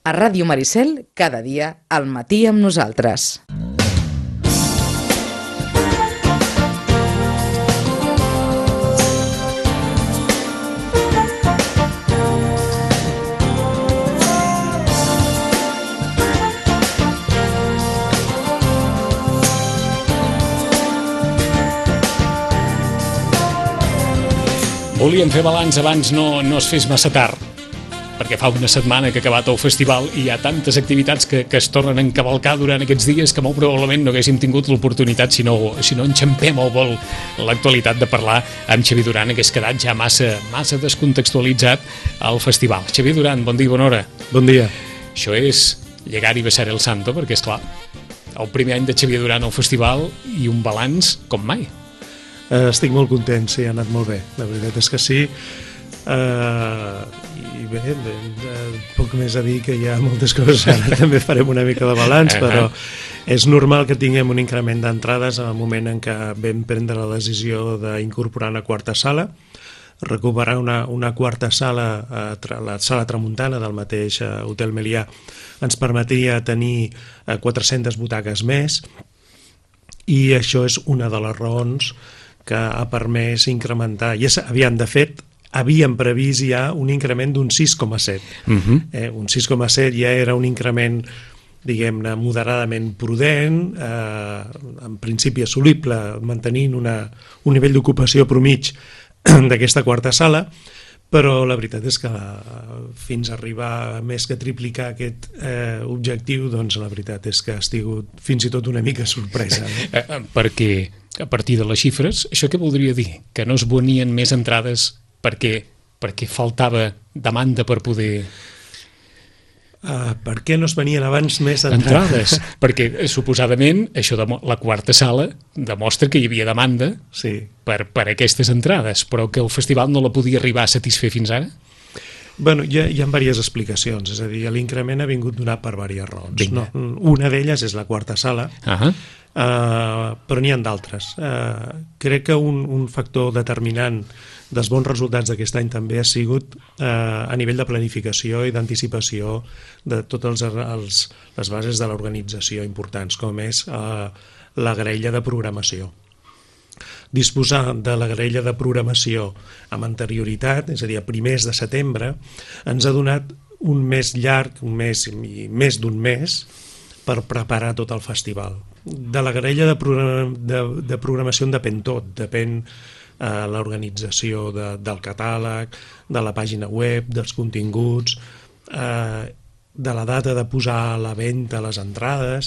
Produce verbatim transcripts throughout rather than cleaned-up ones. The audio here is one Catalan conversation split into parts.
A Ràdio Maricel, cada dia, al matí amb nosaltres. Volíem fer balanç abans no, no es fes massa tard, perquè fa una setmana que ha acabat el festival i hi ha tantes activitats que, que es tornen a encavalcar durant aquests dies que molt probablement no haguéssim tingut l'oportunitat, si no, si no enxampem el vol l'actualitat, de parlar amb Xavier Duran, que és quedat ja massa, massa descontextualitzat al festival. Xavier Duran, bon dia i bona hora. Bon dia. Això és llegar i besar el santo, perquè és clar, el primer any de Xavier Duran al festival i un balanç com mai. Estic molt content, sí, ha anat molt bé. La veritat és que sí. Uh, I bé, bé, poc més a dir, que hi ha moltes coses. Ara també farem una mica de balanç, però és normal que tinguem un increment d'entrades en el moment en què vam prendre la decisió d'incorporar una quarta sala, recuperar una, una quarta sala, uh, la sala Tramuntana del mateix uh, Hotel Melià, ens permetria tenir uh, quatre-centes butaques més, i això és una de les raons que ha permès incrementar. I és, aviam, de fet, havíem previst ja un increment d'un sis coma set. Uh-huh. eh, un sis coma set ja era un increment, diguem-ne, moderadament prudent, eh, en principi assolible, mantenint una, un nivell d'ocupació promig d'aquesta quarta sala, però la veritat és que fins a arribar a més que triplicar aquest eh, objectiu, doncs la veritat és que ha sigut fins i tot una mica sorpresa. No? Eh, perquè a partir de les xifres, això què voldria dir? Que no es venien més entrades perquè, perquè faltava demanda per poder... Uh, per què no es venien abans més entrades? entrades? Perquè suposadament això de la quarta sala demostra que hi havia demanda sí. per, per aquestes entrades, però que el festival no la podia arribar a satisfer fins ara? Bueno, hi ha, hi ha diverses explicacions, és a dir, l'increment ha vingut donat per diverses raons. No? Una d'elles és la quarta sala, uh-huh. uh, però n'hi ha d'altres. Uh, crec que un, un factor determinant dels bons resultats d'aquest any també ha sigut eh, a nivell de planificació i d'anticipació de totes els, els, les bases de l'organització importants, com és eh, la graella de programació. Disposar de la graella de programació amb anterioritat, és a dir, a primers de setembre, ens ha donat un mes llarg, un mes i més d'un mes, per preparar tot el festival. De la graella de, program, de, de programació en depèn tot, depèn Uh, l'organització de, del catàleg, de la pàgina web, dels continguts, uh, de la data de posar a la venda les entrades,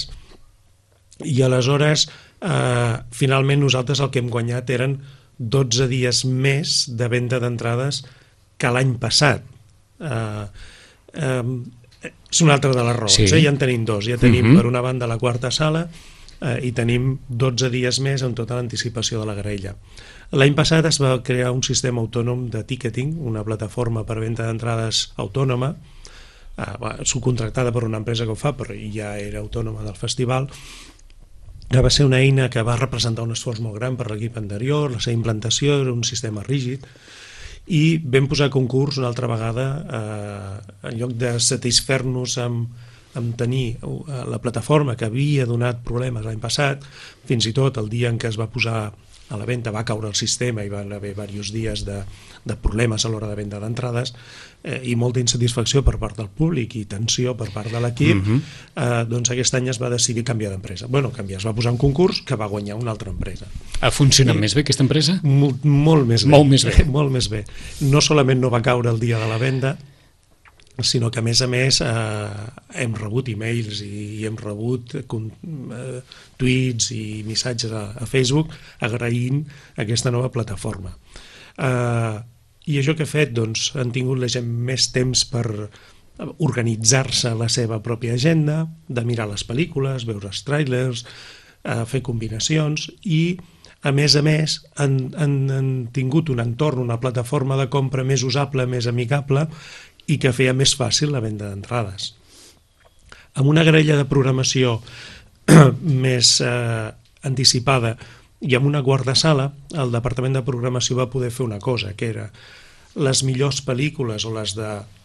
i aleshores uh, finalment nosaltres el que hem guanyat eren dotze dies més de venda d'entrades que l'any passat. Uh, um, és una altra de les raons, sí. eh? Ja en tenim dos, ja tenim uh-huh. per una banda la quarta sala uh, i tenim dotze dies més amb tota l'anticipació de la graella. L'any passat es va crear un sistema autònom de ticketing, una plataforma per venda d'entrades autònoma, eh, subcontractada per una empresa que ho fa, però ja era autònoma del festival, que va ser una eina que va representar un esforç molt gran per l'equip anterior, la seva implantació era un sistema rígid, i vam posar a concurs una altra vegada, eh, en lloc de satisfer-nos amb, amb tenir la plataforma que havia donat problemes l'any passat, fins i tot el dia en què es va posar a la venda va caure el sistema i van haver diversos dies de, de problemes a l'hora de venda d'entrades eh, i molta insatisfacció per part del públic i tensió per part de l'equip, uh-huh. eh, doncs aquest any es va decidir canviar d'empresa. Bueno, canviar, es va posar un concurs que va guanyar una altra empresa. Ha funcionat I, més bé aquesta empresa? Molt, molt més bé. Molt més bé. Molt més bé. No solament no va caure el dia de la venda, sinó que a més a més eh, hem rebut e-mails i, i hem rebut eh, tuits i missatges a, a Facebook agraint aquesta nova plataforma. Eh, I això que ha fet? Doncs han tingut la gent més temps per organitzar-se la seva pròpia agenda, de mirar les pel·lícules, veure els tràilers, eh, fer combinacions i a més a més han, han, han tingut un entorn, una plataforma de compra més usable, més amigable i que feia més fàcil la venda d'entrades. Amb una graella de programació més eh, anticipada i amb una quarta sala, el Departament de Programació va poder fer una cosa, que era les millors pel·lícules o les de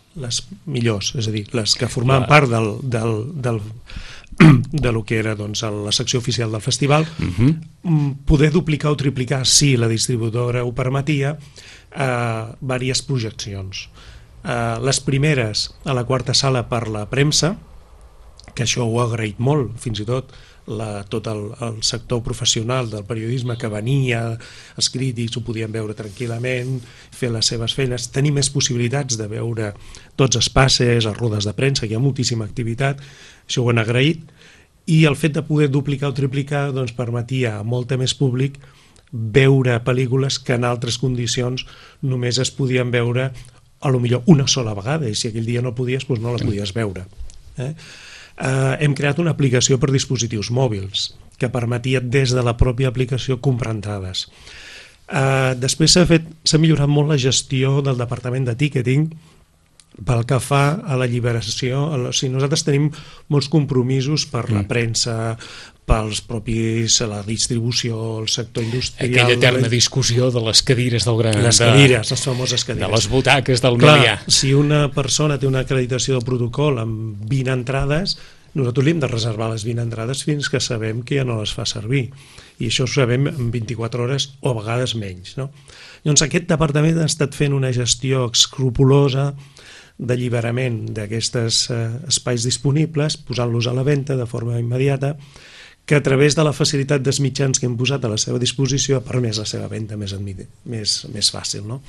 les millors, és a dir, les que formaven part del, del, del, de lo que era doncs, la secció oficial del festival, uh-huh. poder duplicar o triplicar, si la distribuïdora ho permetia, eh, diverses projeccions. Eh, les primeres a la quarta sala per la premsa, que això ho ha agraït molt, fins i tot la, tot el, el sector professional del periodisme que venia, els crítics ho podien veure tranquil·lament, fer les seves feines, tenir més possibilitats de veure tots els passes, les rodes de premsa, que hi ha moltíssima activitat, això ho han agraït, i el fet de poder duplicar o triplicar doncs, permetia a molta més públic veure pel·lícules que en altres condicions només es podien veure a lo millor una sola vegada, i si aquell dia no podies, doncs no la podies veure. Eh? Uh, hem creat una aplicació per dispositius mòbils que permetia des de la pròpia aplicació comprar entrades. Uh, després s'ha fet, s'ha millorat molt la gestió del departament de ticketing pel que fa a la lliberació. O sigui, nosaltres tenim molts compromisos per la premsa, pels propis, la distribució, el sector industrial... Aquella eterna la... discussió de les cadires del gran... Les cadires, de, les famoses cadires. De les butaques del Clar, medià. Si una persona té una acreditació de protocol amb vint entrades, nosaltres li hem de reservar les vint entrades fins que sabem que ja no les fa servir. I això ho sabem en vint-i-quatre hores o a vegades menys. No? Llavors aquest departament ha estat fent una gestió escrupulosa d'alliberament d'aquests eh, espais disponibles, posant-los a la venda de forma immediata, que a través de la facilitat dels mitjans que hem posat a la seva disposició ha permès la seva venda més, més, més fàcil. No?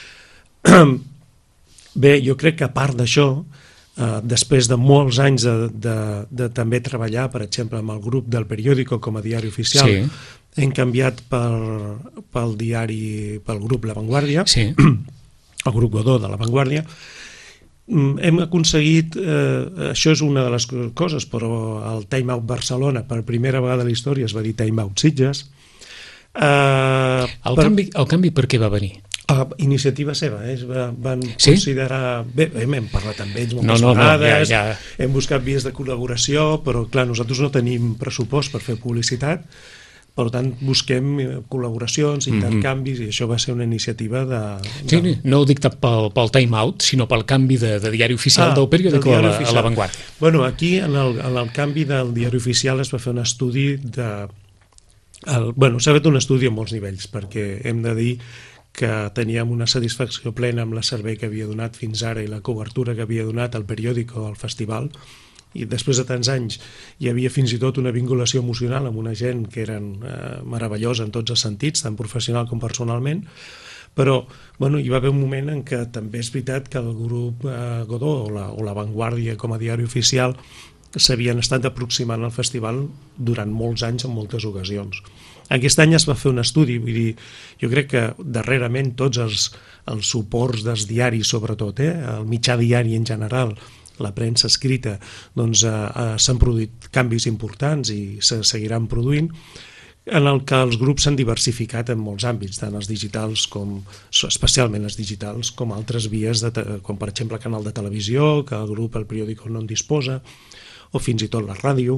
Bé, jo crec que a part d'això, eh, després de molts anys de, de, de també treballar, per exemple, amb el grup del Periódico com a diari oficial, sí. hem canviat per, pel diari, pel grup La Vanguardia, sí. el grup Godó de La Vanguardia, hem aconseguit, eh, això és una de les coses, però el Time Out Barcelona, per primera vegada a la història es va dir Time Out Sitges. Eh, el, per, canvi, el canvi per què va venir? A iniciativa seva, eh? Van sí? considerar... Bé, hem parlat amb ells moltes no, no, vegades, no, ja, ja. hem buscat vies de col·laboració, però clar, nosaltres no tenim pressupost per fer publicitat, per tant, busquem col·laboracions, intercanvis, mm-hmm. i això va ser una iniciativa de... de... Sí, no ho dic tant pel, pel time out, sinó pel canvi de, de diari oficial ah, del periòdico a, la, a La Vanguardia. Bueno, aquí, en el, en el canvi del diari oficial, es va fer un estudi de... El, bueno, s'ha fet un estudi a molts nivells, perquè hem de dir que teníem una satisfacció plena amb el servei que havia donat fins ara i la cobertura que havia donat el periòdico al festival, i després de tants anys hi havia fins i tot una vinculació emocional amb una gent que eren eh, meravellosa en tots els sentits, tant professional com personalment, però bueno, hi va haver un moment en què també és veritat que el grup eh, Godó o la, o la Vanguardia com a diari oficial s'havien estat aproximant al festival durant molts anys en moltes ocasions. Aquest any es va fer un estudi, vull dir, jo crec que darrerament tots els, els suports dels diaris, sobretot, eh, el mitjà diari en general, la premsa escrita, doncs eh, eh, s'han produït canvis importants i se seguiran produint, en el que els grups s'han diversificat en molts àmbits, tant els digitals com, especialment els digitals, com altres vies, de, com per exemple el canal de televisió, que el grup, el periòdico no en disposa, o fins i tot la ràdio.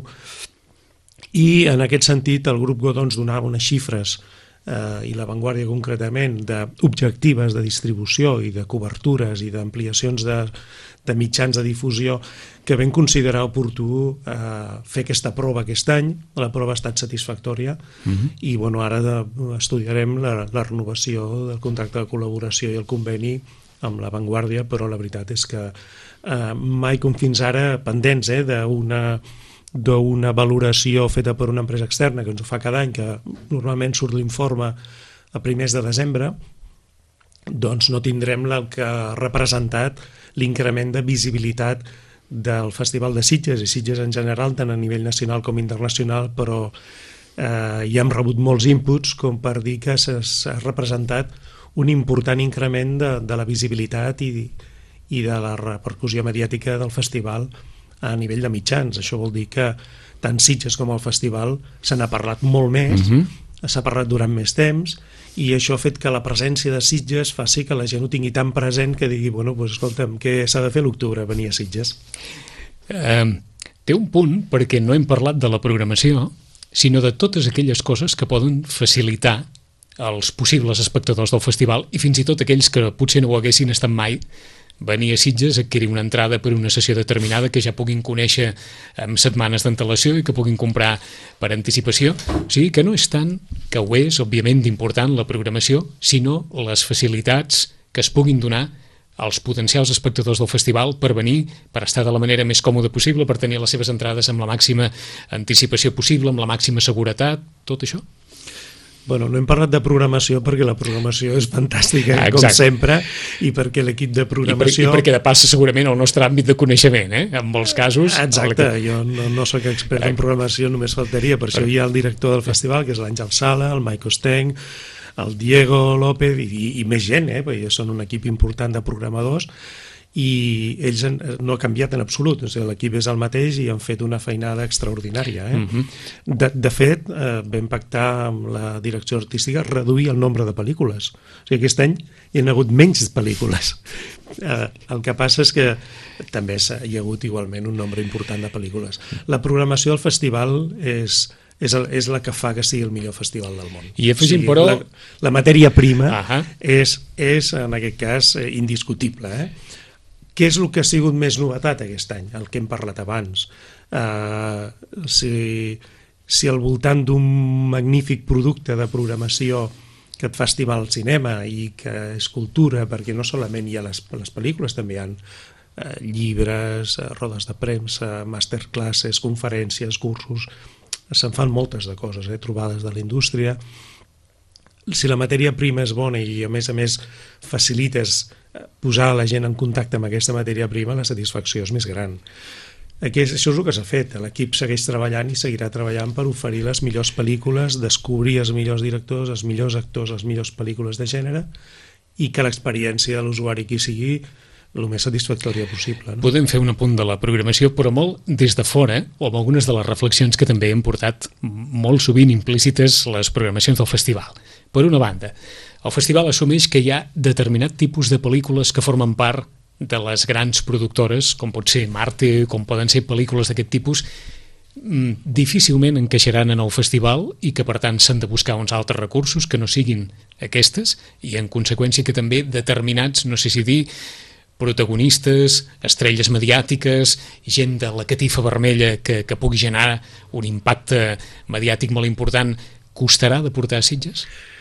I en aquest sentit el grup Godó ens donava unes xifres eh, i La Vanguardia concretament d'objectives de distribució i de cobertures i d'ampliacions de, de mitjans de difusió que vam considerar oportú eh, fer aquesta prova aquest any. La prova ha estat satisfactòria uh-huh. i bueno, ara de, estudiarem la, la renovació del contracte de col·laboració i el conveni amb La Vanguardia, però la veritat és que eh, mai com fins ara pendents eh, d'una d'una valoració feta per una empresa externa que ens ho fa cada any, que normalment surt l'informe a primers de desembre, doncs no tindrem el que ha representat l'increment de visibilitat del Festival de Sitges i Sitges en general, tant a nivell nacional com internacional, però eh, ja hem rebut molts inputs com per dir que s'ha representat un important increment de, de la visibilitat i, i de la repercussió mediàtica del festival a nivell de mitjans. Això vol dir que tant Sitges com el festival se n'ha parlat molt més, uh-huh. s'ha parlat durant més temps, i això ha fet que la presència de Sitges faci que la gent ho tingui tan present que digui, bueno, doncs escolta'm, què s'ha de fer a l'octubre? Venir a Sitges. Uh, té un punt, perquè no hem parlat de la programació, sinó de totes aquelles coses que poden facilitar als possibles espectadors del festival i fins i tot aquells que potser no ho haguessin estat mai venir a Sitges, adquirir una entrada per una sessió determinada que ja puguin conèixer amb setmanes d'antelació i que puguin comprar per anticipació. O sigui que no és tant, que ho és, òbviament, d'important la programació, sinó les facilitats que es puguin donar als potencials espectadors del festival per venir, per estar de la manera més còmoda possible, per tenir les seves entrades amb la màxima anticipació possible, amb la màxima seguretat, tot això? Bueno, no hem parlat de programació perquè la programació és fantàstica, ah, com sempre, i perquè l'equip de programació... I, per, I perquè de passa segurament el nostre àmbit de coneixement, eh? En molts casos... Exacte, el... jo no, no soc expert en programació, només faltaria, per això hi ha el director del festival, que és l'Àngel Sala, el Mike Ostenc, el Diego López i, i, i més gent, eh? Perquè són un equip important de programadors, i ells han, no ha canviat en absolut, o sigui, l'equip és el mateix i han fet una feinada extraordinària. Eh? Uh-huh. de, de fet, eh, vam pactar amb la direcció artística reduir el nombre de pel·lícules. O sigui, aquest any hi ha hagut menys pel·lícules. Eh, el que passa és que també hi ha hagut igualment un nombre important de pel·lícules. La programació del festival és... És, el, és la que fa que sigui el millor festival del món. I afegim, o sigui, però... La, la matèria prima uh-huh. és, és, en aquest cas, indiscutible. Eh? Què és el que ha sigut més novetat aquest any? El que hem parlat abans. Uh, si, si al voltant d'un magnífic producte de programació que et fa estimar el cinema i que és cultura, perquè no solament hi ha les, les pel·lícules, també hi ha uh, llibres, uh, rodes de premsa, masterclasses, conferències, cursos... Se'n fan moltes de coses, eh? Trobades de la indústria. Si la matèria prima és bona i a més a més facilites posar la gent en contacte amb aquesta matèria prima, la satisfacció és més gran. Aquest, això és el que s'ha fet. L'equip segueix treballant i seguirà treballant per oferir les millors pel·lícules, descobrir els millors directors, els millors actors, les millors pel·lícules de gènere i que l'experiència de l'usuari qui sigui el més satisfactòria possible. No? Podem fer un apunt de la programació, però molt des de fora, o amb algunes de les reflexions que també hem portat molt sovint implícites les programacions del festival. Per una banda, el festival assumeix que hi ha determinat tipus de pel·lícules que formen part de les grans productores, com pot ser Marte, com poden ser pel·lícules d'aquest tipus, difícilment encaixaran en el festival i que per tant s'han de buscar uns altres recursos que no siguin aquestes i en conseqüència que també determinats, no sé si dir, protagonistes, estrelles mediàtiques, gent de la catifa vermella que, que pugui generar un impacte mediàtic molt important, costarà de portar a Sitges?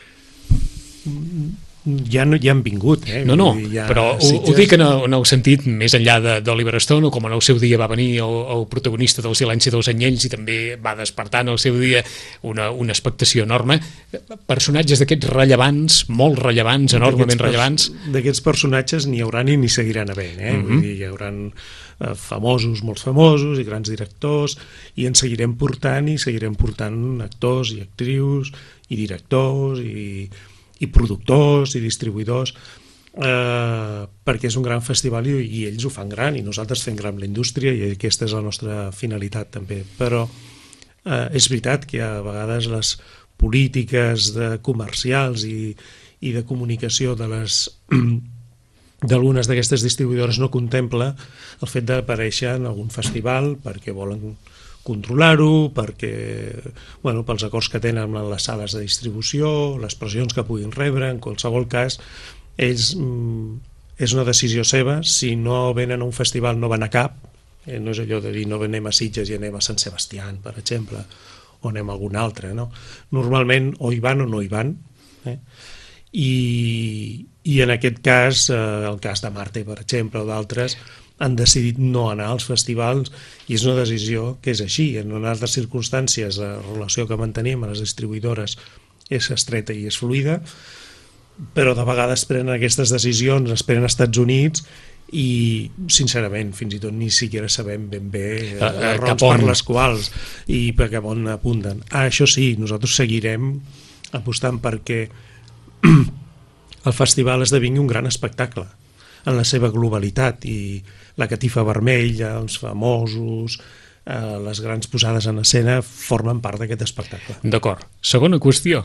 Ja, no, ja han vingut. Eh? No, no, ja però ho, ho dic en el, en el sentit més enllà d'Oliver Stone, o com en el seu dia va venir el, el protagonista del Silenci dels Anyells i també va despertar en el seu dia una, una expectació enorme. Personatges d'aquests rellevants, molt rellevants, enormement rellevants. D'aquests personatges n'hi haurà ni n'hi seguiran havent. Eh? Mm-hmm. Vull dir, hi haurà eh, famosos, molts famosos i grans directors i en seguirem portant i seguirem portant actors i actrius i directors i... i productors i distribuïdors eh, perquè és un gran festival i, i ells ho fan gran i nosaltres fem gran la indústria i aquesta és la nostra finalitat també, però eh, és veritat que a vegades les polítiques de comercials i, i de comunicació de les d'algunes d'aquestes distribuïdores no contempla el fet d'aparèixer en algun festival perquè volen controlar-ho, perquè, bueno, pels acords que tenen amb les sales de distribució, les pressions que puguin rebre, en qualsevol cas, ells, mm, és una decisió seva, si no venen a un festival no van a cap, eh, no és allò de dir no anem a Sitges i anem a Sant Sebastián, per exemple, o anem a algun altre, no? Normalment o hi van o no hi van, eh? I, i en aquest cas, eh, el cas de Marte, per exemple, o d'altres, han decidit no anar als festivals i és una decisió que és així. En altres circumstàncies la relació que mantenim a les distribuïdores és estreta i és fluida, però de vegades prenen aquestes decisions, es prenen als Estats Units i sincerament fins i tot ni siquiera sabem ben bé eh, les raons per les quals i per cap on apunten. Ah, això sí, nosaltres seguirem apostant perquè el festival esdevingui un gran espectacle en la seva globalitat i la catifa vermella, els famosos, eh, les grans posades en escena formen part d'aquest espectacle. D'acord. Segona qüestió.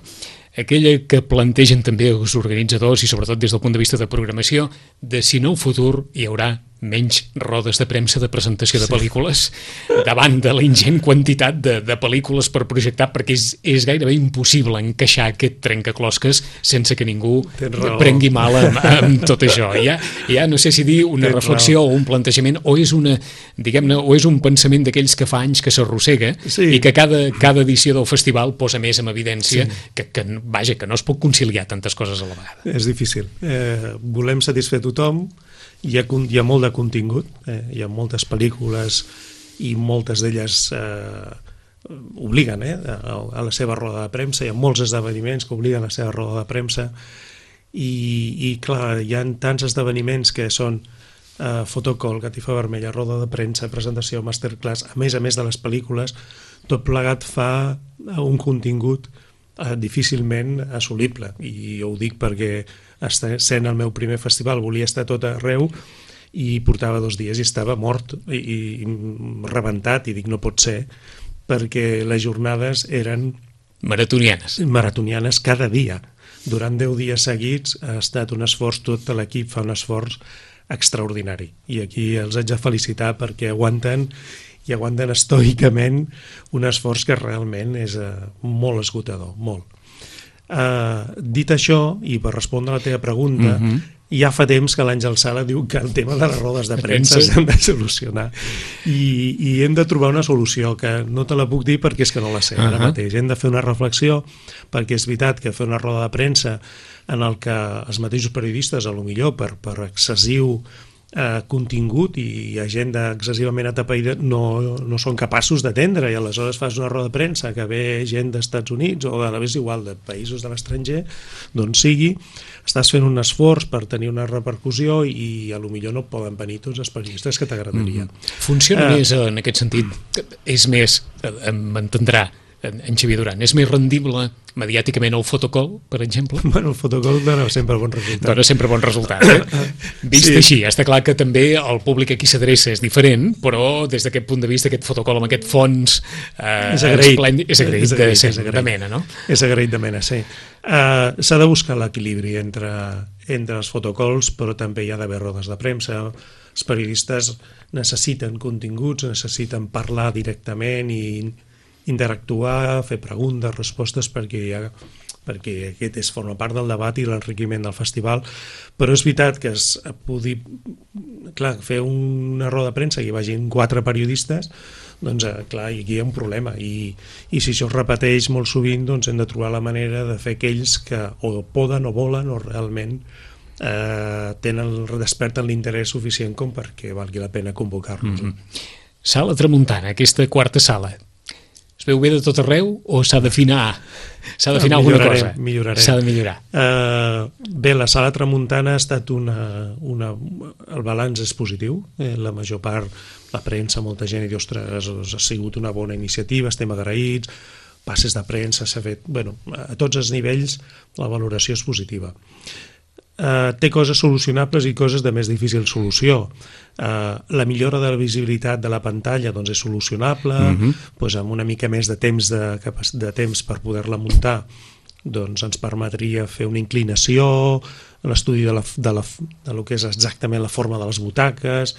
aquella que plantegen també els organitzadors i sobretot des del punt de vista de programació, de si no el futur hi haurà menys rodes de premsa de presentació de pel·lícules davant de la ingent quantitat de, de pel·lícules per projectar, perquè és, és gairebé impossible encaixar aquest trencaclosques sense que ningú prengui mal amb, amb tot això. Ja, ja no sé si dir una Tens reflexió raó. O un plantejament, o és una, diguem-ne, o és un pensament d'aquells que fa anys que s'arrossega sí. i que cada, cada edició del festival posa més en evidència sí. que, que, vaja, que no es pot conciliar tantes coses a la vegada. És difícil. Eh, volem satisfer tothom. Hi ha, hi ha molt de contingut, eh? Hi ha moltes pel·lícules i moltes d'elles eh, obliguen eh? a, a la seva roda de premsa, hi ha molts esdeveniments que obliguen a la seva roda de premsa i, i clar, hi ha tants esdeveniments que són eh, fotocall, catifa vermella, roda de premsa, presentació, masterclass, a més a més de les pel·lícules, tot plegat fa un contingut eh, difícilment assolible, i ho dic perquè sent el meu primer festival volia estar tot arreu i portava dos dies i estava mort i, i rebentat, i dic no pot ser, perquè les jornades eren maratonianes maratonianes cada dia durant deu dies seguits. Ha estat un esforç, tot l'equip fa un esforç extraordinari, i aquí els haig de felicitar perquè aguanten i aguanten estoicament un esforç que realment és uh, molt esgotador, molt. Uh, dit això, i per respondre a la teva pregunta, uh-huh. ja fa temps que l'Àngel Sala diu que el tema de les rodes de premsa s'han de solucionar, I, i hem de trobar una solució que no te la puc dir perquè és que no la sé ara uh-huh. mateix. Hem de fer una reflexió, perquè és veritat que fer una roda de premsa en el que els mateixos periodistes, a lo millor per, per excessiu eh, contingut i agenda excessivament atapeïda, no, no són capaços d'atendre, i aleshores fas una roda de premsa que ve gent dels Estats Units o de la vegada igual de països de l'estranger, doncs sigui, estàs fent un esforç per tenir una repercussió i a lo millor no poden venir tots els periodistes que t'agradaria. Mm-hmm. Funciona uh, més en aquest sentit, és més, m'entendrà en Xavier Duran, és més rendible mediàticament el fotocall, per exemple? Bueno, el fotocall dona sempre bon resultat. Dona sempre bon resultat, eh? Vist sí. així, està clar que també el públic a qui s'adreça és diferent, però des d'aquest punt de vista, aquest fotocall amb aquest fons eh, és agraït, esplèndid, és agraït, és agraït, de, és agraït de mena, no? És agraït de mena, sí. Uh, s'ha de buscar l'equilibri entre, entre els fotocalls, però també hi ha d'haver rodes de premsa. Els periodistes necessiten continguts, necessiten parlar directament i interactuar, fer preguntes, respostes, perquè, ha, perquè aquest és, forma part del debat i l'enriquiment del festival, però és veritat que es pugui, clar, fer una roda de premsa i hi vagin quatre periodistes, doncs clar, aquí hi ha un problema, i, i si això es repeteix molt sovint, doncs hem de trobar la manera de fer aquells que o poden o volen o realment eh, tenen, desperten l'interès suficient com perquè valgui la pena convocar-los. Mm-hmm. Sala Tramuntana, aquesta quarta sala, es veu bé de tot arreu o s'ha d'afinar s'ha d'afinar no, alguna cosa? Millorarem. S'ha de millorar. Uh, bé, la Sala Tramuntana ha estat una... una el balanç és positiu, eh, la major part, la premsa, molta gent, i diu, ostres, ha sigut una bona iniciativa, estem agraïts, passes de premsa, s'ha fet... Bueno, a tots els nivells la valoració és positiva. Uh, té coses solucionables i coses de més difícil solució. Uh, la millora de la visibilitat de la pantalla doncs és solucionable, uh-huh. doncs amb una mica més de temps, de, de temps per poder-la muntar, doncs ens permetria fer una inclinació, l'estudi de, la, de, la, de lo que és exactament la forma de les butaques,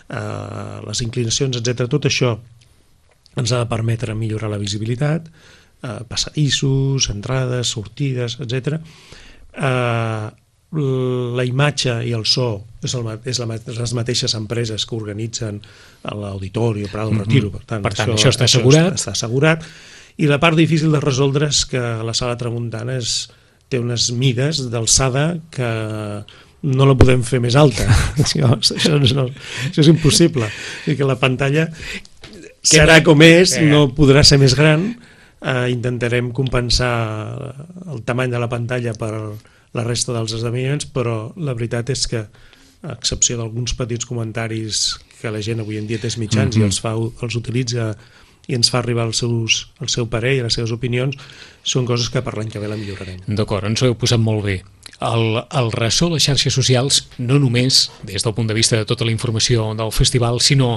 uh, les inclinacions, etcètera. Tot això ens ha de permetre millorar la visibilitat, uh, passadissos, entrades, sortides, etcètera. Uh, la imatge i el so és, el, és la, les mateixes empreses que organitzen l'Auditori o Prado mm-hmm. Retiro, per tant, per tant això, això està assegurat. Està, està assegurat, i la part difícil de resoldre és que la Sala Tramuntana és, té unes mides d'alçada que no la podem fer més alta. això, això, no, això és impossible, i que la pantalla serà com és, no podrà ser més gran. Uh, intentarem compensar el tamany de la pantalla per la resta dels esdeveniments, però la veritat és que, a excepció d'alguns petits comentaris que la gent avui en dia té els mitjans mm-hmm. i els, fa, els utilitza i ens fa arribar els seus, el seu parer i les seves opinions, són coses que per l'any que ve la millorarem. D'acord, ens ho heu posat molt bé. El, el ressò a les xarxes socials, no només des del punt de vista de tota la informació del festival, sinó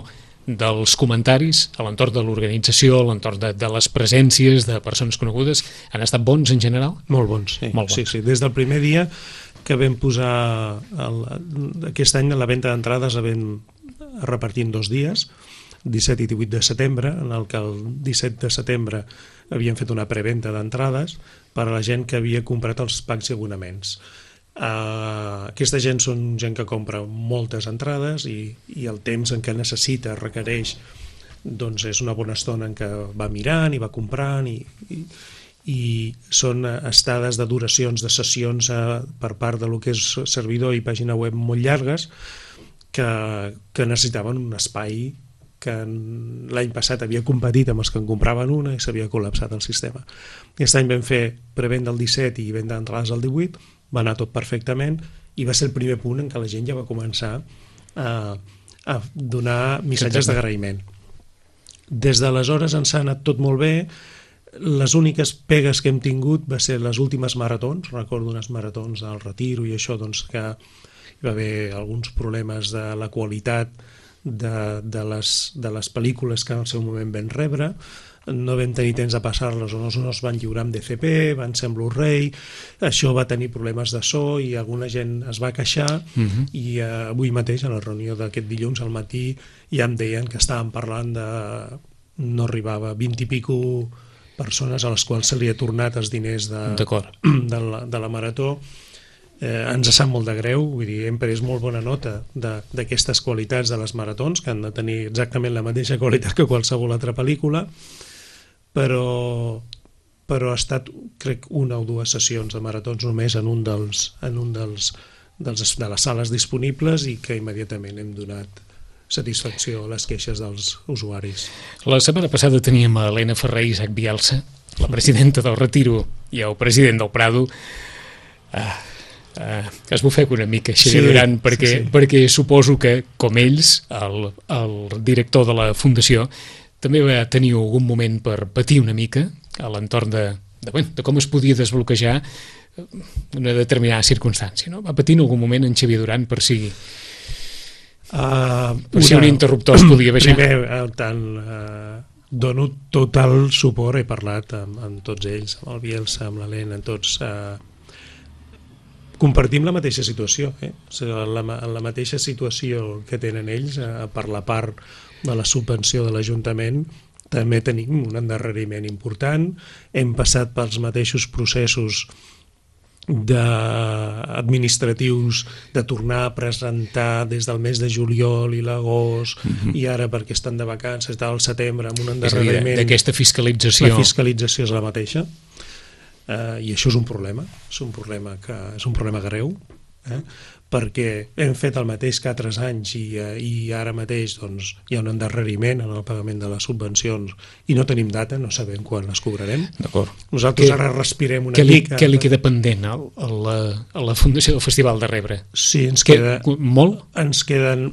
dels comentaris a l'entorn de l'organització, a l'entorn de, de les presències de persones conegudes, han estat bons en general? Molt bons, sí. Molt bons. Sí, sí. Des del primer dia que vam posar el, aquest any la venda d'entrades la vam repartir en dos dies, disset i divuit de setembre, en el que el disset de setembre havíem fet una preventa d'entrades per a la gent que havia comprat els packs i abonaments. Uh, aquesta gent són gent que compra moltes entrades i, i el temps en què necessita, requereix, doncs és una bona estona en què va mirant i va comprant i, i, i són estades de duracions de sessions uh, per part de lo que és servidor i pàgina web molt llargues que, que necessitaven un espai que l'any passat havia competit amb els que en compraven una i s'havia col·lapsat el sistema. Aquest any vam fer prevenda el disset i venda d'entrades el divuit, va anar tot perfectament i va ser el primer punt en què la gent ja va començar a, a donar missatges d'agraïment. Des d'aleshores ens ha anat tot molt bé. Les úniques pegues que hem tingut va ser les últimes maratons, recordo unes maratons del Retiro i això, doncs que hi va haver alguns problemes de la qualitat de, de, les, de les pel·lícules que en el seu moment vam rebre, no vam tenir temps de passar-les o no, no es van lliurar amb D C P, van ser en Blu-ray, això va tenir problemes de so i alguna gent es va queixar uh-huh. i uh, avui mateix a la reunió d'aquest dilluns al matí ja em deien que estàvem parlant de no arribava a vint i pico persones a les quals se li ha tornat els diners de, de, la, de la marató. Eh, ens sap molt de greu, vull dir, hem pres molt bona nota d'aquestes qualitats de les maratons, que han de tenir exactament la mateixa qualitat que qualsevol altra pel·lícula, però, però ha estat, crec, una o dues sessions de maratons només en un dels, en un dels, dels de les sales disponibles i que immediatament hem donat satisfacció a les queixes dels usuaris. La setmana passada teníem a Helena Ferrer i Isaac Bielsa, la presidenta del Retiro i el president del Prado. Ah, Uh, es bufec una mica Xavier sí, Duran perquè, sí, sí. perquè suposo que com ells el, el director de la fundació també va tenir algun moment per patir una mica a l'entorn de, de, bueno, de com es podia desbloquejar una determinada circumstància, no? Va patir en algun moment en Xavier Duran per si uh, per una, si un interruptor es podia baixar. Primer, tant uh, dono total suport, he parlat amb, amb tots ells, amb el Bielsa, amb l'Helena, amb tots uh, compartim la mateixa situació, eh? O sigui, la, la mateixa situació que tenen ells eh, per la part de la subvenció de l'Ajuntament, també tenim un endarreriment important, hem passat pels mateixos processos de, administratius de tornar a presentar des del mes de juliol i l'agost mm-hmm. i ara perquè estan de vacances al setembre amb un endarreriment d'aquesta fiscalització. La fiscalització és la mateixa. Uh, i això és un problema, és un problema que és un problema greu, eh? Perquè hem fet el mateix que altres anys i, uh, i ara mateix doncs, hi ha un endarreriment en el pagament de les subvencions i no tenim data, no sabem quan les cobrarem. Nosaltres que, ara respirem una que li, mica. Què li queda pendent a, a, la, a la Fundació del Festival de Rebre? Sí, ens que, queda... Molt? Ens queden...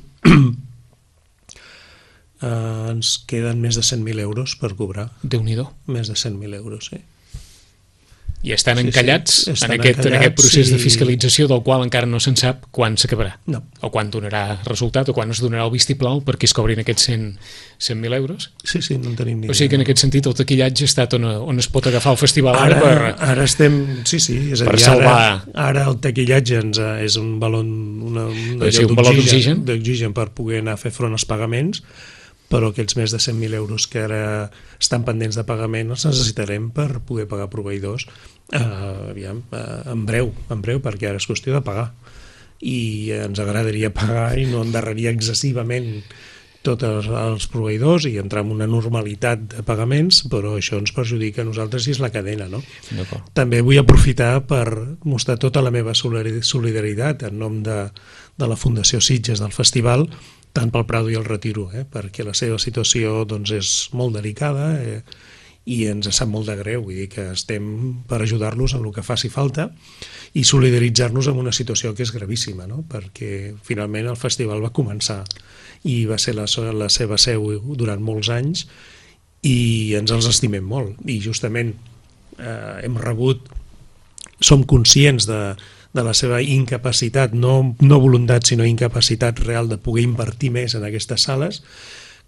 uh, ens queden més de cent mil euros per cobrar. Déu-n'hi-do. Més de cent mil euros, sí. I estan sí, encallats, sí, estan en, aquest, encallats, en aquest procés i... de fiscalització del qual encara no se'n sap quan s'acabarà, no. o quan donarà resultat, o quan es donarà el vistiplau perquè es cobrin aquests cent mil euros. Sí, sí, no en tenim ni idea. O sigui que en aquest sentit el taquillatge ha estat on, on es pot agafar el festival ara, ara per, ara estem, sí, sí, és a per dir, salvar... Ara, ara el taquillatge ens, és un balon, una, una sí, un baló d'oxigen d'oxigen per poder anar a fer front als pagaments, però aquells més de cent mil euros que ara estan pendents de pagament els necessitarem per poder pagar proveïdors uh, aviam, uh, en breu, en breu, perquè ara és qüestió de pagar i ens agradaria pagar i no endarrerir excessivament tots els, els proveïdors i entrar en una normalitat de pagaments, però això ens perjudica a nosaltres i és la cadena, no? També vull aprofitar per mostrar tota la meva solidaritat en nom de, de la Fundació Sitges del festival, tant pel Prado i el Retiro, eh? Perquè la seva situació doncs, és molt delicada eh? i ens sap molt de greu, vull dir que estem per ajudar-los en el que faci falta i solidaritzar-nos en una situació que és gravíssima, no? Perquè finalment el festival va començar i va ser la, la seva seu durant molts anys i ens els estimem molt i justament eh, hem rebut, som conscients de de la seva incapacitat, no, no voluntat sinó incapacitat real de poder invertir més en aquestes sales,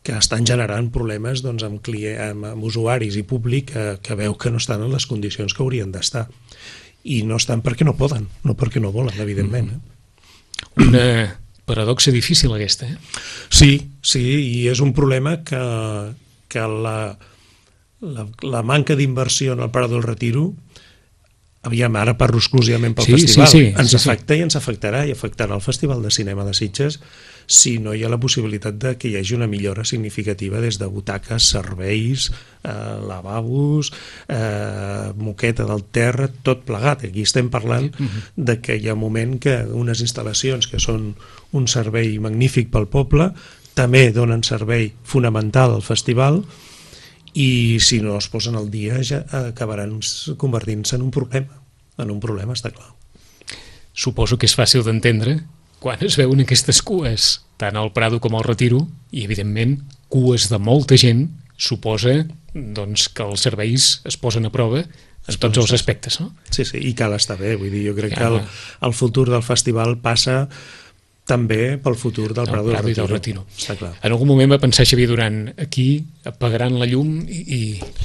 que estan generant problemes doncs, amb, client, amb, amb usuaris i públic que, que veu que no estan en les condicions que haurien d'estar. I no estan perquè no poden, no perquè no volen, evidentment. Eh? Una paradoxa difícil aquesta, eh? Sí, sí, i és un problema que, que la, la, la manca d'inversió en el Prado del Retiro, aviam, ara parlo exclusivament pel sí, festival, sí, sí, ens sí, afecta sí. i ens afectarà, i afectarà el Festival de Cinema de Sitges si no hi ha la possibilitat de que hi hagi una millora significativa des de butaques, serveis, eh, lavabos, eh, moqueta del terra, tot plegat. Aquí estem parlant uh-huh. de que hi ha un moment que unes instal·lacions que són un servei magnífic pel poble també donen servei fonamental al festival, i si no es posen al dia ja acabaran convertint-se en un problema, en un problema, està clar. Suposo que és fàcil d'entendre quan es veuen aquestes cues, tant al Prado com al Retiro, i evidentment cues de molta gent suposa doncs, que els serveis es posen a prova en tots els aspectes, no? Sí, sí, i cal estar bé, vull dir, jo crec ja. que el, el futur del festival passa també pel futur del Prado, Prado del, Retiro. del Retiro. Està clar. En algun moment va pensar, Xavier Duran, aquí apagaran la llum i... i...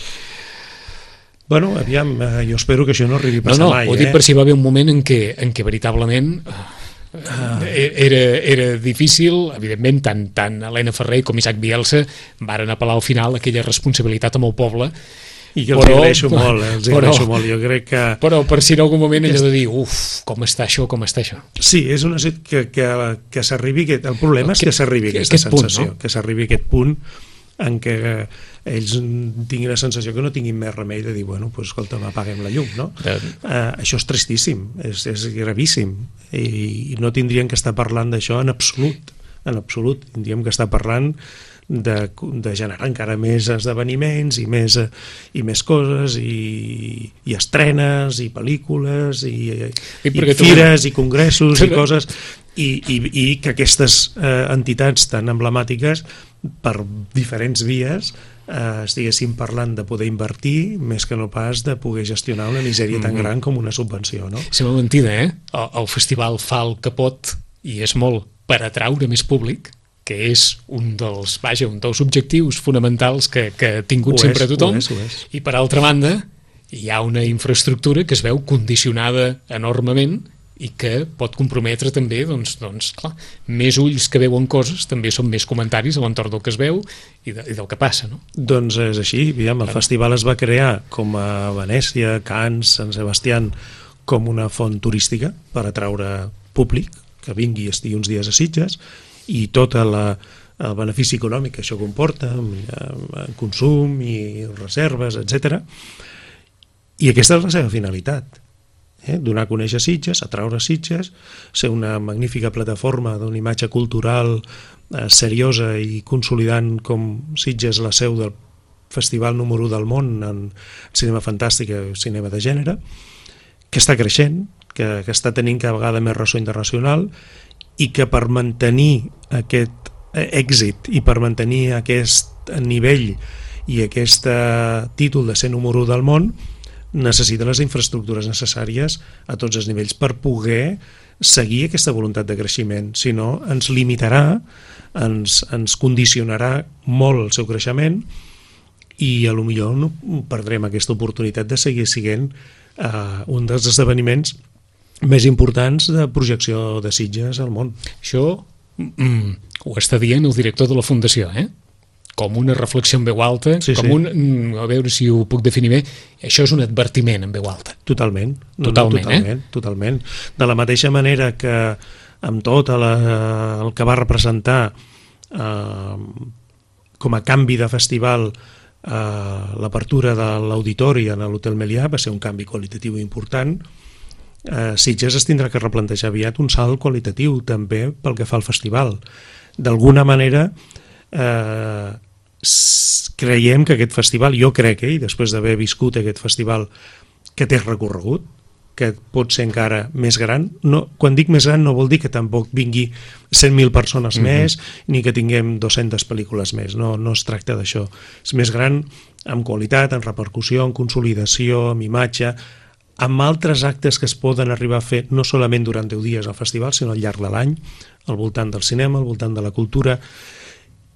Bueno, aviam, eh, jo espero que això no arribi a passar no, no, mai. No, ho dic eh? per si va haver un moment en què, en què veritablement ah. era, era difícil, evidentment, tant, tant Helena Ferrer com Isaac Bielsa varen apel·lar al final aquella responsabilitat amb el poble. I jo els agraeixo molt, eh? els agraeixo molt, jo crec que... Però per si en algun moment allò de dir, uf, com està això, com està això. Sí, és una que, que, que s'arribi, aquest... el problema és que s'arribi aquesta aquest sensació, punt, no? que s'arribi a aquest punt en què ells tinguin la sensació que no tinguin més remei de dir, bueno, pues, escolta, apaguem la llum, no? Eh. Uh, això és tristíssim, és, és gravíssim, i, i no tindríem que estar parlant d'això en absolut, en absolut, tindríem que estar parlant De, de generar encara més esdeveniments i més, i més coses i, i estrenes i pel·lícules i, i, i fires i congressos i coses i, i, i que aquestes eh, entitats tan emblemàtiques per diferents vies eh, estiguessin parlant de poder invertir més que no pas de poder gestionar una misèria tan gran com una subvenció, no? Sembla mentida, eh? El, el festival fa el que pot i és molt per atraure més públic, que és un dels, vaja, un dels objectius fonamentals que, que ha tingut ho sempre és, tothom, ho és, ho és. I per altra banda hi ha una infraestructura que es veu condicionada enormement i que pot comprometre també, doncs, doncs clar, més ulls que veuen coses també són més comentaris a l'entorn del que es veu i, de, i del que passa, no? Doncs és així, aviam, el festival es va crear com a Venècia, Canes, Sant Sebastián, com una font turística per atraure públic que vingui i estigui uns dies a Sitges, i tot el, el benefici econòmic que això comporta, en consum i reserves, etcètera. I aquesta és la seva finalitat, eh? Donar a conèixer Sitges, atraure Sitges, ser una magnífica plataforma d'una imatge cultural eh, seriosa i consolidant com Sitges la seu del festival número u del món en cinema fantàstic i cinema de gènere, que està creixent, que, que està tenint cada vegada més ressò internacional, i que per mantenir aquest èxit i per mantenir aquest nivell i aquest títol de ser número u del món necessita les infraestructures necessàries a tots els nivells per poder seguir aquesta voluntat de creixement, si no ens limitarà, ens, ens condicionarà molt el seu creixement i a lo millor no perdrem aquesta oportunitat de seguir sent uh, un dels esdeveniments més importants de projecció de Sitges al món. Això mm, ho està dient el director de la Fundació, eh? Com una reflexió en veu alta, sí, com sí. un, mm, a veure si ho puc definir bé, això és un advertiment en veu alta. Totalment. Totalment, no, totalment, eh? Totalment. De la mateixa manera que amb tot la, el que va representar eh, com a canvi de festival eh, l'apertura de l'auditori en l'Hotel Melià va ser un canvi qualitatiu important. Uh, Sitges es tindrà que replantejar aviat un salt qualitatiu també pel que fa al festival. D'alguna manera eh, creiem que aquest festival, jo crec, eh, i després d'haver viscut aquest festival que té recorregut, que pot ser encara més gran, no, quan dic més gran no vol dir que tampoc vingui cent mil persones mm-hmm. més, ni que tinguem dues-centes pel·lícules més, no, no es tracta d'això. És més gran amb qualitat, en repercussió, en consolidació, amb imatge, amb altres actes que es poden arribar a fer no solament durant deu dies al festival, sinó al llarg de l'any, al voltant del cinema, al voltant de la cultura,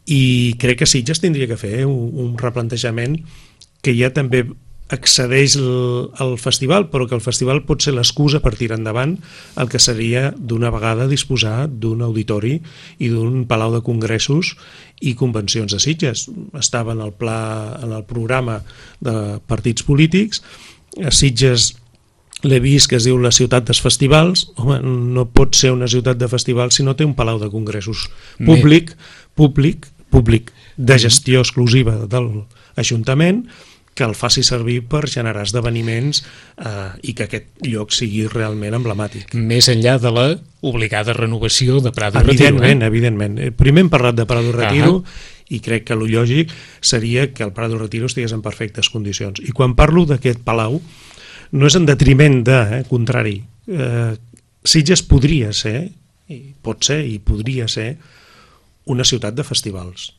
i crec que Sitges tindria que fer un, un replantejament que ja també excedeix el, el festival, però que el festival pot ser l'excusa per tirar endavant el que seria d'una vegada disposar d'un auditori i d'un palau de congressos i convencions de Sitges. Estava en el pla, en el programa de partits polítics. A Sitges l'he vist que es diu la ciutat dels festivals. Home, no pot ser una ciutat de festivals si no té un palau de congressos públic, públic, públic de gestió exclusiva de l'Ajuntament, que el faci servir per generar esdeveniments eh, i que aquest lloc sigui realment emblemàtic. Més enllà de la obligada renovació de Prado i Retiro. Evidentment, eh? evidentment. Primer hem parlat de Prado i Retiro uh -huh. i crec que el lògic seria que el Prado i Retiro estigués en perfectes condicions. I quan parlo d'aquest palau, no és en detriment de, eh, contrari. Eh, Sitges podria ser, i pot ser i podria ser, una ciutat de festivals.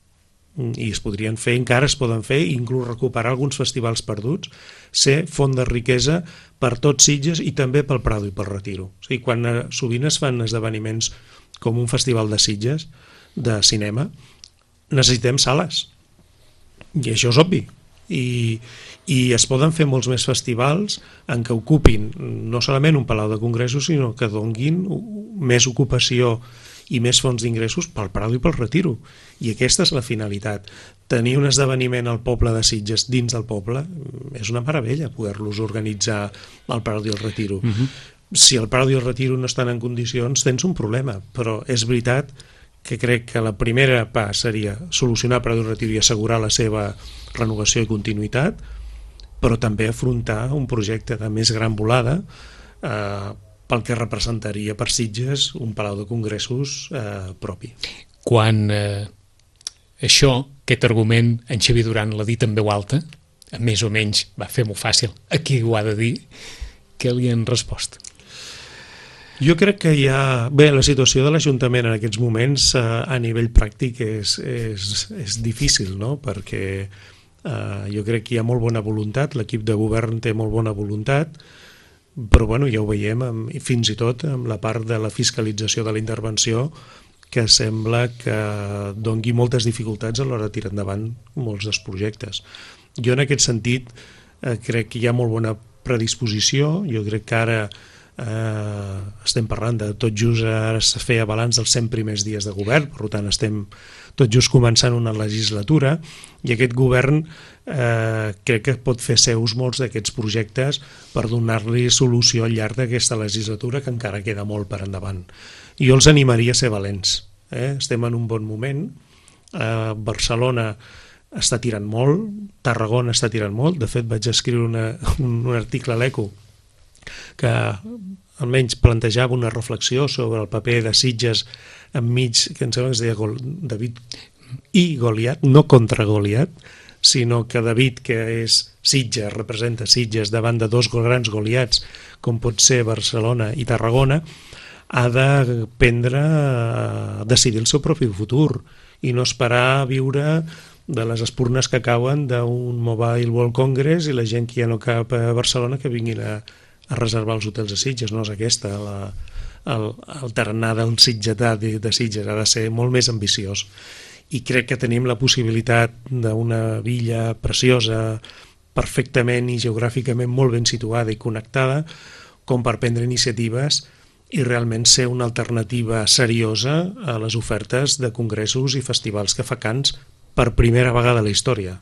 I es podrien fer, encara es poden fer, inclús recuperar alguns festivals perduts, ser font de riquesa per tots Sitges i també pel Prado i pel Retiro. O sigui, quan eh, sovint es fan esdeveniments com un festival de Sitges, de cinema, necessitem sales. I això és obvi. I, i es poden fer molts més festivals en què ocupin no solament un palau de congressos, sinó que donguin més ocupació i més fons d'ingressos pel Prado i pel Retiro. I aquesta és la finalitat. Tenir un esdeveniment al poble de Sitges dins del poble és una meravella, poder-los organitzar al Prado i el Retiro. Uh-huh. Si el Prado i el Retiro no estan en condicions, tens un problema, però és veritat que crec que la primera pas seria solucionar el Prado i el Retiro i assegurar la seva renovació i continuïtat, però també afrontar un projecte de més gran volada eh, pel que representaria per Sitges un palau de congressos eh, propi. Quan eh, això, aquest argument, en Xavier Duran l'ha dit en veu alta, més o menys, va fer molt fàcil, aquí ho ha de dir, què li han respost? Jo crec que hi ha... Bé, la situació de l'Ajuntament en aquests moments eh, a nivell pràctic és, és, és difícil, no? Perquè eh, jo crec que hi ha molt bona voluntat, l'equip de govern té molt bona voluntat, però bueno, ja ho veiem amb, fins i tot amb la part de la fiscalització de la intervenció, que sembla que dongui moltes dificultats a l'hora de tirar endavant molts dels projectes. Jo en aquest sentit eh, crec que hi ha molt bona predisposició. Jo crec que ara eh, estem parlant de tot just, ara es feia balanç dels cent primers dies de govern, per tant estem tot just començant una legislatura, i aquest govern eh, crec que pot fer seus molts d'aquests projectes per donar-li solució al llarg d'aquesta legislatura, que encara queda molt per endavant. I jo els animaria a ser valents. Eh? Estem en un bon moment. Eh, Barcelona està tirant molt, Tarragona està tirant molt. De fet, vaig escriure una, un, un article a l'Eco que almenys plantejava una reflexió sobre el paper de Sitges enmig, que em sembla que es deia David i Goliat, no contra Goliat, sinó que David, que és Sitges, representa Sitges davant de dos grans Goliats, com pot ser Barcelona i Tarragona, ha de prendre a decidir el seu propi futur i no esperar a viure de les espurnes que cauen d'un Mobile World Congress i la gent que ja no cap a Barcelona que vinguin a, a reservar els hotels de Sitges. No és aquesta la, el, el tarannà del sitgetà de, de Sitges, ha de ser molt més ambiciós. I crec que tenim la possibilitat d'una villa preciosa, perfectament i geogràficament molt ben situada i connectada, com per prendre iniciatives i realment ser una alternativa seriosa a les ofertes de congressos i festivals que fa Cans per primera vegada a la història.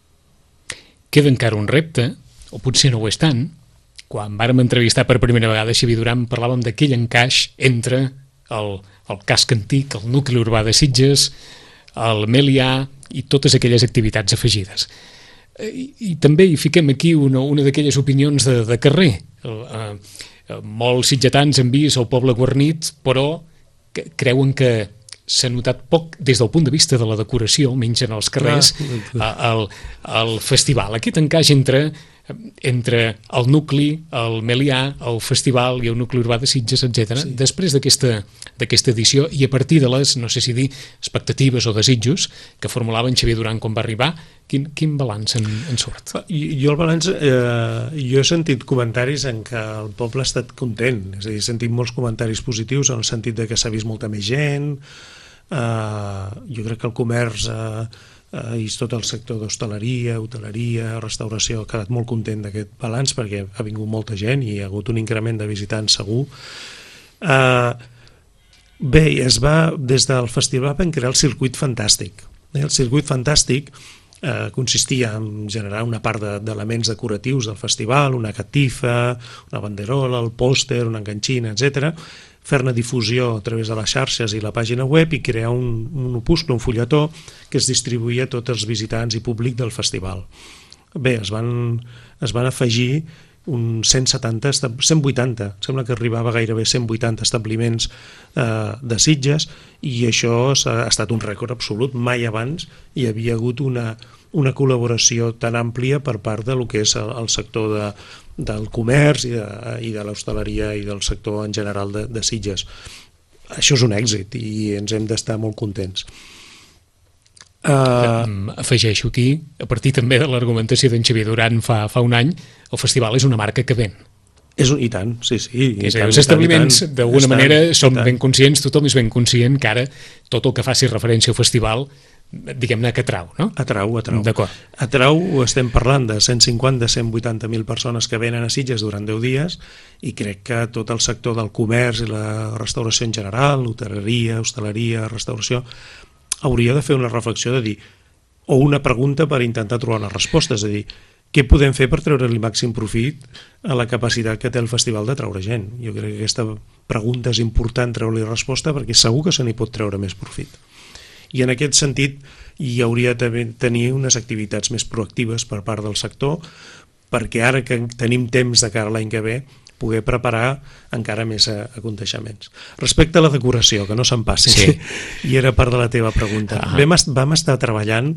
Queda encara un repte, o potser no ho és tant. Quan vàrem entrevistar per primera vegada Xavier Duran parlàvem d'aquell encaix entre el, el casc antic, el nucli urbà de Sitges, el Melià i totes aquelles activitats afegides. I, i també hi fiquem aquí una, una d'aquelles opinions de, de carrer. El, eh, molts sitgetans han vist el poble guarnit, però que creuen que s'ha notat poc des del punt de vista de la decoració, menys en els carrers, ah, el, el festival. Aquest encaix entre, entre el nucli, el Melià, el festival i el nucli urbà de Sitges, etcètera. Sí. Després d'aquesta d'aquesta edició i a partir de les, no sé si dir, expectatives o desitjos que formulava en Xavier Duran quan va arribar, quin, quin balanç en, en surt? Jo el balanç, eh, jo he sentit comentaris en què el poble ha estat content, és a dir, he sentit molts comentaris positius en el sentit de que s'ha vist molta més gent, Uh, jo crec que el comerç uh, uh, i tot el sector d'hostaleria, hoteleria, restauració ha quedat molt content d'aquest balanç perquè ha vingut molta gent i hi ha hagut un increment de visitants segur. Uh, bé, es va, des del festival vam crear el circuit fantàstic. El circuit fantàstic eh, consistia en generar una part d'elements de, decoratius del festival, una catifa, una banderola, el pòster, una enganxina, etcètera, fer-ne difusió a través de les xarxes i la pàgina web i crear un, un opuscle, un fulletó que es distribuïa a tots els visitants i públic del festival. Bé, es van, es van afegir uns cent setanta, cent vuitanta, sembla que arribava gairebé cent vuitanta establiments eh, de Sitges i això ha estat un rècord absolut. Mai abans hi havia hagut una, una col·laboració tan àmplia per part de lo que és el, el sector de, del comerç i de, i de l'hostaleria i del sector en general de, de Sitges. Això és un èxit i ens hem d'estar molt contents. Uh... Afegeixo aquí, a partir també de l'argumentació d'en Xavier Duran fa, fa un any, el festival és una marca que ven. És un, I tant, sí, sí. És a dir, els establiments, d'alguna manera, som ben conscients, tothom és ben conscient que ara tot el que faci referència al festival, diguem-ne que atrau, no? Atrau, atrau. D'acord. Atrau, estem parlant de cent cinquanta a cent vuitanta mil persones que venen a Sitges durant deu dies i crec que tot el sector del comerç i la restauració en general, hoteleria, hostaleria, restauració, hauria de fer una reflexió de dir, o una pregunta per intentar trobar una resposta, és a dir, què podem fer per treure-li màxim profit a la capacitat que té el festival de treure gent? Jo crec que aquesta pregunta és important treure-li resposta perquè segur que se n'hi pot treure més profit. I en aquest sentit hi hauria de tenir unes activitats més proactives per part del sector perquè ara que tenim temps de cara a l'any que ve poder preparar encara més aconteixements. Respecte a la decoració, que no se'n passi, sí. I era part de la teva pregunta. Uh -huh. vam, est vam estar treballant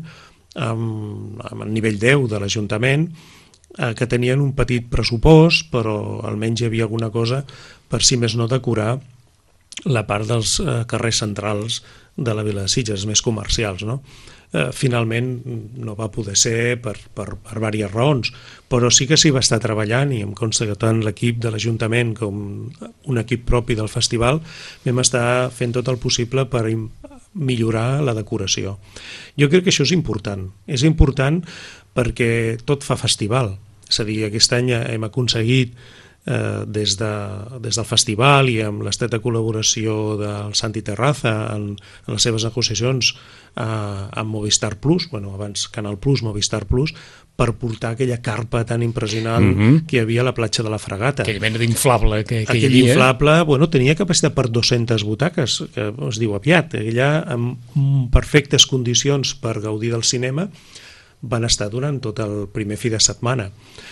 amb, amb el nivell deu de l'Ajuntament, eh, que tenien un petit pressupost, però almenys hi havia alguna cosa per, si més no, decorar la part dels eh, carrers centrals de la Vila de Sitges, més comercials, no? Eh, finalment no va poder ser per, per, per diverses raons, però sí que s'hi va estar treballant i em consta que tant l'equip de l'Ajuntament com un equip propi del festival vam estar fent tot el possible per millorar la decoració. Jo crec que això és important. És important perquè tot fa festival. És a dir, aquest any hem aconseguit Eh, des, de, des del festival i amb l'estreta col·laboració del Santi Terraza en, en les seves negociacions eh, amb Movistar Plus, bueno, abans Canal Plus, Movistar Plus, per portar aquella carpa tan impressionant mm -hmm. que hi havia a la platja de la Fragata. Aquella mena d'inflable que, que Aquell hi havia. inflable, bueno, tenia capacitat per dues-centes butaques, que es diu aviat. Ella, amb perfectes condicions per gaudir del cinema, van estar durant tot el primer fi de setmana.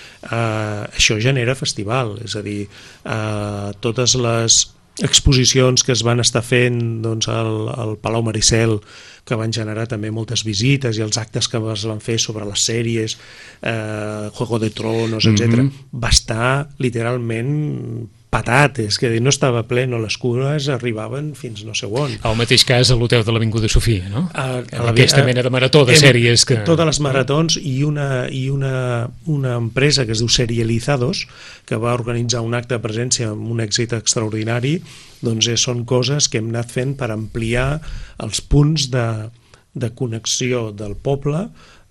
Uh, això genera festival, és a dir, uh, totes les exposicions que es van estar fent doncs, al, al Palau Maricel, que van generar també moltes visites, i els actes que es van fer sobre les sèries, uh, Juego de Tronos, etcètera, mm-hmm. va estar literalment patat, és que no estava ple, no, les cures arribaven fins no sé on. Al mateix cas a l'hotel de l'Avinguda Sofia, no? A, a Aquesta mena de marató de sèries que... Totes les maratons i una, i una, una empresa que es diu Serializados, que va organitzar un acte de presència amb un èxit extraordinari, doncs eh, són coses que hem anat fent per ampliar els punts de, de connexió del poble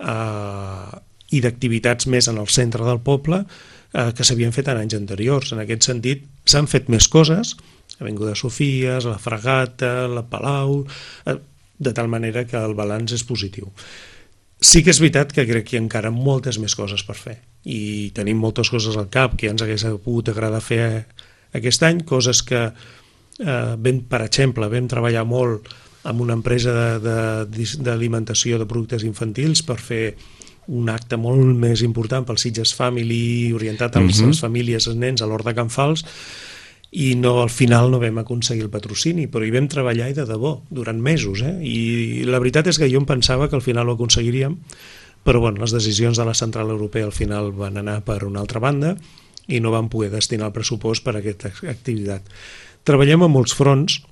eh, i d'activitats més en el centre del poble eh, que s'havien fet en anys anteriors. En aquest sentit, s'han fet més coses, Avinguda Sofies, la Fragata, la Palau, eh, de tal manera que el balanç és positiu. Sí que és veritat que crec que hi ha encara moltes més coses per fer i tenim moltes coses al cap que ja ens hagués pogut agradar fer aquest any, coses que, eh, ben, per exemple, vam treballar molt amb una empresa d'alimentació de, de, de productes infantils per fer un acte molt més important pel Sitges Family, orientat a les mm-hmm. famílies, als nens, a l'Hort de Can Fals, i no, al final no vam aconseguir el patrocini, però hi vam treballar i de debò, durant mesos, eh? I la veritat és que jo em pensava que al final ho aconseguiríem, però bueno, les decisions de la Central Europea al final van anar per una altra banda i no van poder destinar el pressupost per a aquesta activitat. Treballem a molts fronts,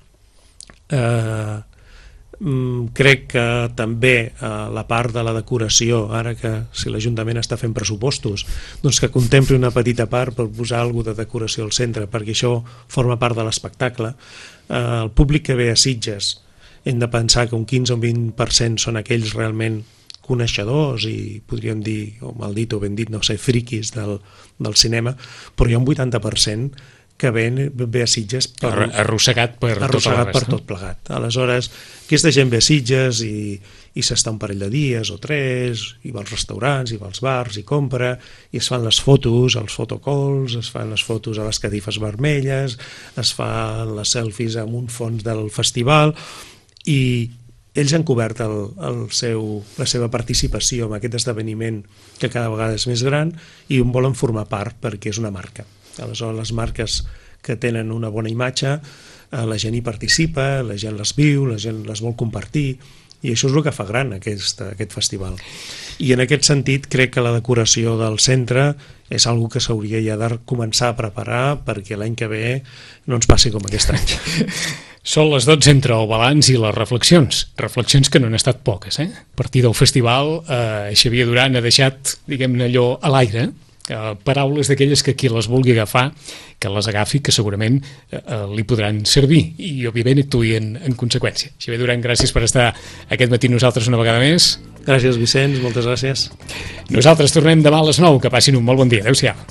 eh, crec que també la part de la decoració, ara que si l'Ajuntament està fent pressupostos, doncs que contempli una petita part per posar alguna de decoració al centre, perquè això forma part de l'espectacle. El públic que ve a Sitges hem de pensar que un quinze o un vint per cent són aquells realment coneixedors i podríem dir, o mal dit o ben dit, no sé, friquis del, del cinema, però hi ha un vuitanta per cent que ve, ve a Sitges per, arrossegat per, arrossegat tota per tot plegat. Aleshores, aquesta gent ve a Sitges i, i s'està un parell de dies o tres, i va als restaurants, i va als bars, i compra, i es fan les fotos, els photocalls, es fan les fotos a les catifes vermelles, es fan les selfies amb un fons del festival, i ells han cobert el, el seu, la seva participació en aquest esdeveniment que cada vegada és més gran i en volen formar part perquè és una marca. Aleshores, les marques que tenen una bona imatge, eh, la gent hi participa, la gent les viu, la gent les vol compartir, i això és el que fa gran aquest, aquest festival. I en aquest sentit crec que la decoració del centre és algo que s'hauria ja de començar a preparar perquè l'any que ve no ens passi com aquest any. Són les dotze entre el balanç i les reflexions. Reflexions que no han estat poques, eh? A partir del festival, eh, Xavier Duran ha deixat, diguem-ne allò, a l'aire, eh, paraules d'aquelles que qui les vulgui agafar, que les agafi, que segurament eh, li podran servir i, òbviament, actuï en, en conseqüència. Xavier Duran, gràcies per estar aquest matí nosaltres una vegada més. Gràcies, Vicenç, moltes gràcies. Nosaltres tornem demà a les nou. Que passin un molt bon dia. Adéu-siau.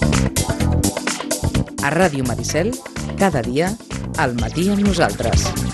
A Ràdio Maricel, cada dia, al matí amb nosaltres.